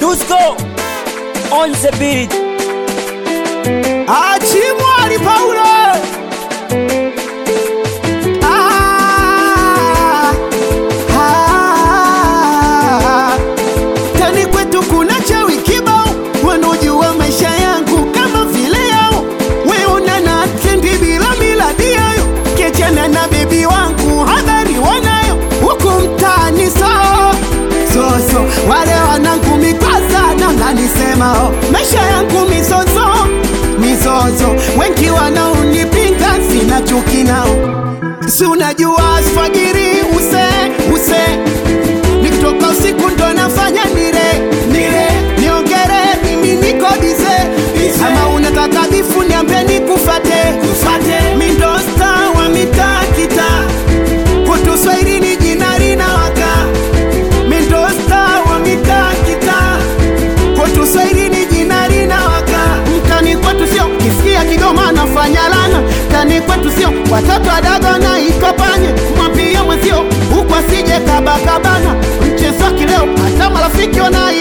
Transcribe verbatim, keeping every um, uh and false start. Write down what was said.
Dusko on the beat. Achimwali Paulo. Ah, ah, tani kwetu kuna chawi kibao, wanaojua maisha yangu kama vile yao. We unana trendi bila miladi yayo, kechana na baby wangu habari wanayo. Huku mtaani so, so so wale wanangu mikwaza na nanisema oh, maisha yangu mizozo mizozo, wengi wanaonipinga sina chuki nao. Si unajua asfagiri use use, nikitoka usiku ndo nafanya nire nire, niongere mimi niko bize bize. Ama unataka bifu niambe nikufate kufate, mi ndo star wa mitaa kita, kwetu Swahilini jina linawaka. Mi ndo star wa mitaa kita, kwetu Swahilini jina linawaka. Mtani kwetu sio kisikia Kigoma nafanya lana, mtani kwetu sio watoto adaga na ikopanye. Mwambie mwezio huku asije kabakabana, mchezo kileo hata marafiki wana